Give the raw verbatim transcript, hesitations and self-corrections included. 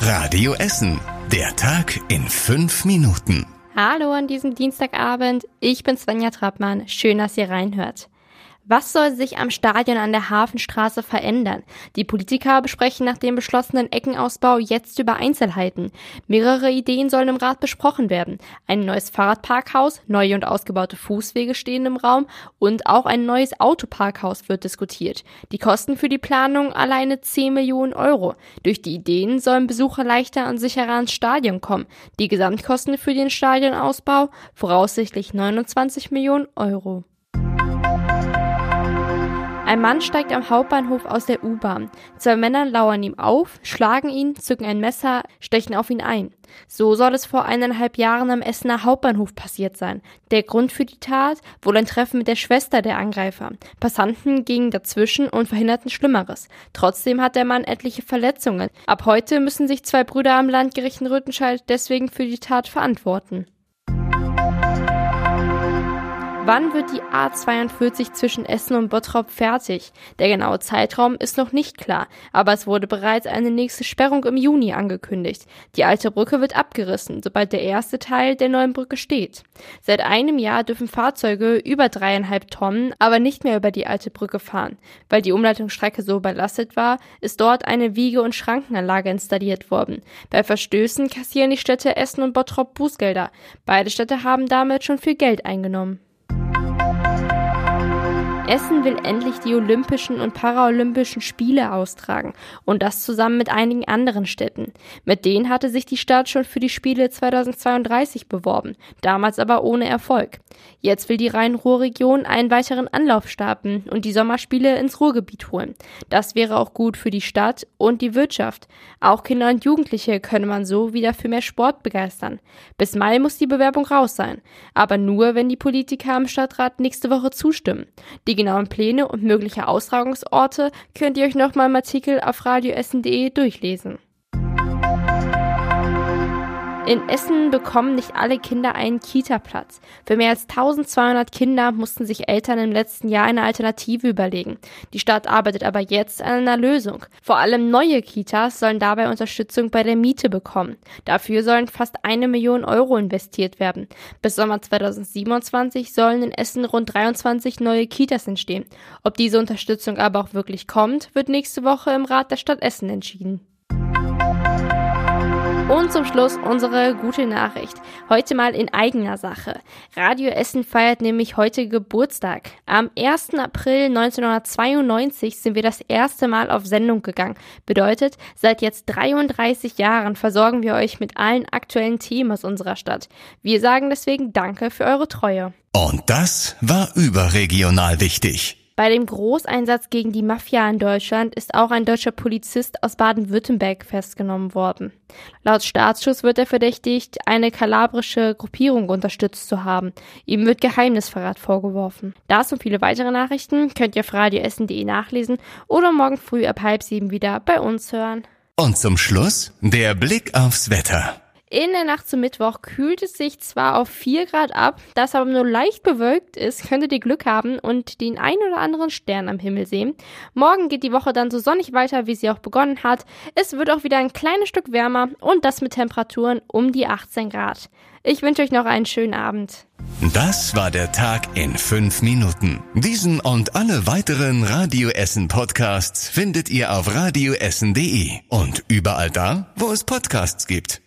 Radio Essen. Der Tag in fünf Minuten. Hallo an diesem Dienstagabend. Ich bin Svenja Trappmann. Schön, dass ihr reinhört. Was soll sich am Stadion an der Hafenstraße verändern? Die Politiker besprechen nach dem beschlossenen Eckenausbau jetzt über Einzelheiten. Mehrere Ideen sollen im Rat besprochen werden. Ein neues Fahrradparkhaus, neue und ausgebaute Fußwege stehen im Raum und auch ein neues Autoparkhaus wird diskutiert. Die Kosten für die Planung alleine zehn Millionen Euro. Durch die Ideen sollen Besucher leichter und sicherer ans Stadion kommen. Die Gesamtkosten für den Stadionausbau voraussichtlich neunundzwanzig Millionen Euro. Ein Mann steigt am Hauptbahnhof aus der U-Bahn. Zwei Männer lauern ihm auf, schlagen ihn, zücken ein Messer, stechen auf ihn ein. So soll es vor eineinhalb Jahren am Essener Hauptbahnhof passiert sein. Der Grund für die Tat? Wohl ein Treffen mit der Schwester der Angreifer. Passanten gingen dazwischen und verhinderten Schlimmeres. Trotzdem hat der Mann etliche Verletzungen. Ab heute müssen sich zwei Brüder am Landgericht in Rüttenscheid deswegen für die Tat verantworten. Wann wird die A zweiundvierzig zwischen Essen und Bottrop fertig? Der genaue Zeitraum ist noch nicht klar, aber es wurde bereits eine nächste Sperrung im Juni angekündigt. Die alte Brücke wird abgerissen, sobald der erste Teil der neuen Brücke steht. Seit einem Jahr dürfen Fahrzeuge über dreieinhalb Tonnen aber nicht mehr über die alte Brücke fahren. Weil die Umleitungsstrecke so überlastet war, ist dort eine Wiege- und Schrankenanlage installiert worden. Bei Verstößen kassieren die Städte Essen und Bottrop Bußgelder. Beide Städte haben damit schon viel Geld eingenommen. Essen will endlich die Olympischen und Paralympischen Spiele austragen und das zusammen mit einigen anderen Städten. Mit denen hatte sich die Stadt schon für die Spiele zweitausendzweiunddreißig beworben, damals aber ohne Erfolg. Jetzt will die Rhein-Ruhr-Region einen weiteren Anlauf starten und die Sommerspiele ins Ruhrgebiet holen. Das wäre auch gut für die Stadt und die Wirtschaft. Auch Kinder und Jugendliche könne man so wieder für mehr Sport begeistern. Bis Mai muss die Bewerbung raus sein, aber nur, wenn die Politiker im Stadtrat nächste Woche zustimmen. Die genauen Pläne und mögliche Austragungsorte könnt ihr euch nochmal im Artikel auf radioessen punkt de durchlesen. In Essen bekommen nicht alle Kinder einen Kita-Platz. Für mehr als eintausendzweihundert Kinder mussten sich Eltern im letzten Jahr eine Alternative überlegen. Die Stadt arbeitet aber jetzt an einer Lösung. Vor allem neue Kitas sollen dabei Unterstützung bei der Miete bekommen. Dafür sollen fast eine Million Euro investiert werden. Bis Sommer zweitausendsiebenundzwanzig sollen in Essen rund dreiundzwanzig neue Kitas entstehen. Ob diese Unterstützung aber auch wirklich kommt, wird nächste Woche im Rat der Stadt Essen entschieden. Und zum Schluss unsere gute Nachricht. Heute mal in eigener Sache. Radio Essen feiert nämlich heute Geburtstag. Am ersten April neunzehnhundertzweiundneunzig sind wir das erste Mal auf Sendung gegangen. Bedeutet, seit jetzt dreiunddreißig Jahren versorgen wir euch mit allen aktuellen Themen aus unserer Stadt. Wir sagen deswegen Danke für eure Treue. Und das war überregional wichtig. Bei dem Großeinsatz gegen die Mafia in Deutschland ist auch ein deutscher Polizist aus Baden-Württemberg festgenommen worden. Laut Staatsschutz wird er verdächtigt, eine kalabrische Gruppierung unterstützt zu haben. Ihm wird Geheimnisverrat vorgeworfen. Das und viele weitere Nachrichten könnt ihr auf radioessen punkt de nachlesen oder morgen früh ab halb sieben wieder bei uns hören. Und zum Schluss der Blick aufs Wetter. In der Nacht zum Mittwoch kühlt es sich zwar auf vier Grad ab, da es aber nur leicht bewölkt ist, könntet ihr Glück haben und den ein oder anderen Stern am Himmel sehen. Morgen geht die Woche dann so sonnig weiter, wie sie auch begonnen hat. Es wird auch wieder ein kleines Stück wärmer und das mit Temperaturen um die achtzehn Grad. Ich wünsche euch noch einen schönen Abend. Das war der Tag in fünf Minuten. Diesen und alle weiteren Radio Essen Podcasts findet ihr auf radioessen punkt de und überall da, wo es Podcasts gibt.